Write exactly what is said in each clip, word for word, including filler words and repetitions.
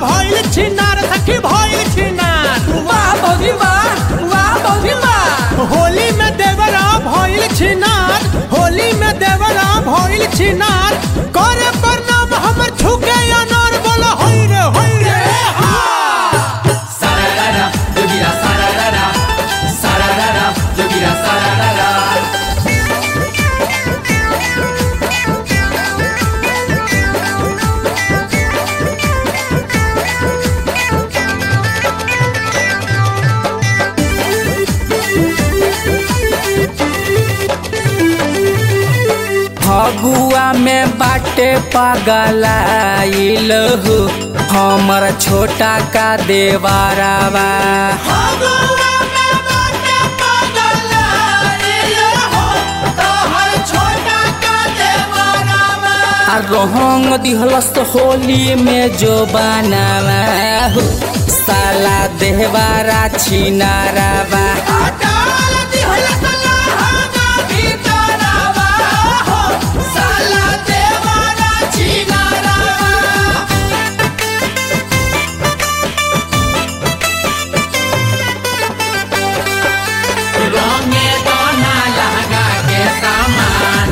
भइल छिनार सखी भइल छिनार। वाह भौजी वाह वाह भौजी वाह। होली में देवरा भइल छिनार, होली में देवरा भइल छिनार। करे प्रणाम हमर झुके अनार बोला होई रे होई रे हा। सारारा जोगिरा सारारा सारारा जोगिरा सारारा। फगुआ में बाटे पगलाइल हो हमर छोटा का देवारावा। फगुआ में बाटे पगलाइल हो तोहर छोटा का देवरावा। आ रंग दिहलस होली में जो बनावा हो साला देवारा छिनारावा। डाल दिहलस लहंगा भीतरवा हो साला देवरा छिनारवा। रंगे दोना लहंगा के सामान,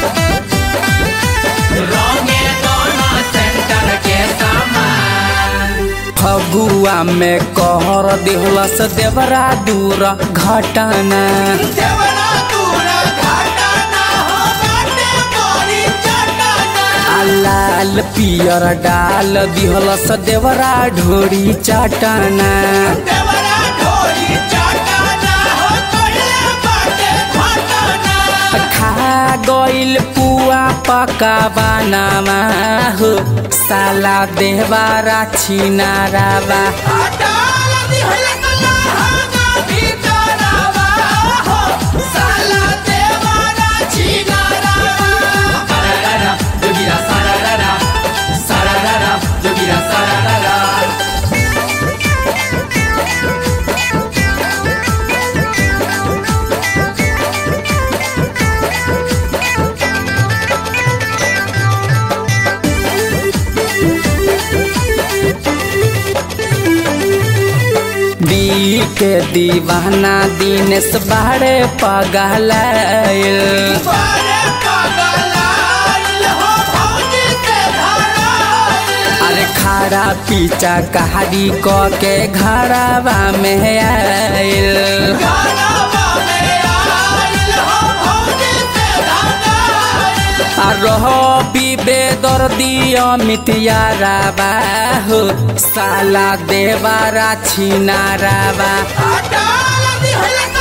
रंगे दोना सेंटर के सामान। फगुआ में कहर दिहलस देवरा दूर घटना। देवरा दूर घटना हो बाटे बड़ी चटना। आ लाल पियर डाल दिहलस देवरा ढोरी चटना। देवरा ढोरी चटना हो कइले बाटे घटना। खा गइल पुआ पका बनावा हो साला देवरा छिनारावा। डाल दिहलस लहंगा भीतरवा हो साला देवरा छिनारवा। सारारा जोगिरा सारारा सारारा जोगिरा सारारा। दी के दीवाना दिनेश बाड़े पगलाइल। बारे पगलाइल हो भौजी से धराइल। अरे खारा पीछा कहारी क के घरवा में आइल। घरवा में आइल हो भौजी से धराइल। आ रहो बीबे दर्दी अमित यारावा हो साला देवारा छिनारावा। डाल दिहलस